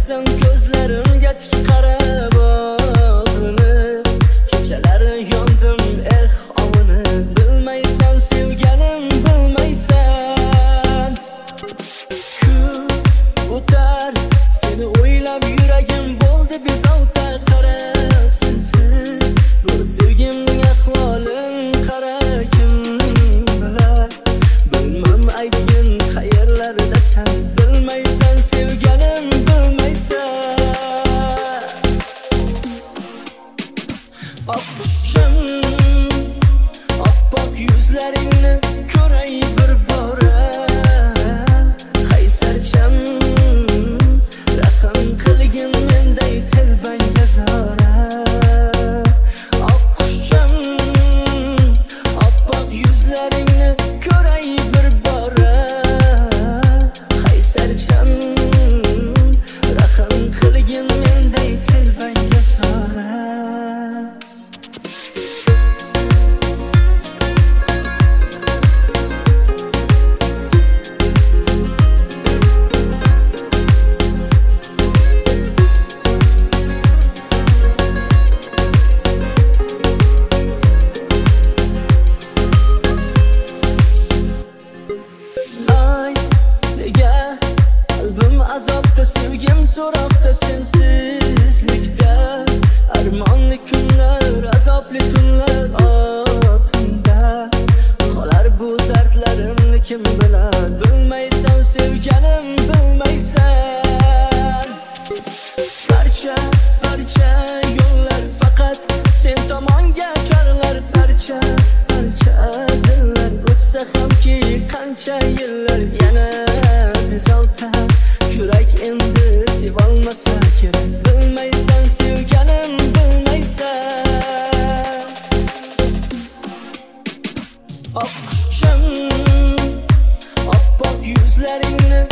bilmaysan ko'zlarimga tik qarab og'rini kechalari yondim ovini bilmaysan sevganim bilmaysan kun o'tar seni o'ylab yuragim bo'ldi bezovta qara sensiz bu sevgimning ahvolin qara kim bilar bilmam aytgin qayerlardasan bilmaysan sevganim bilmaysan oqqushim oppoq yuzlaringni ko'ray bir bora qaysarcham rahm qilgin menday telbanga zora oqqushim oppoq yuzlaringni ko'ray bir bora qaysarcham rahm qilgin menday telbanga zora azobda sevgim so'roqda sensizlikda armonli kunlar azobli tunlar ortimda qolar bu dardlarimni kim bilar bilmaysan sevganim bilmaysan parcha parcha yo'llar faqat sen tomonga chorlar parcha parcha dillar o'tsa hamki qancha yillar yana bezovta yurak endi sevolmasa kerak bilmaysan sevganim bilmaysan oqqushim oppoq yuzlaringni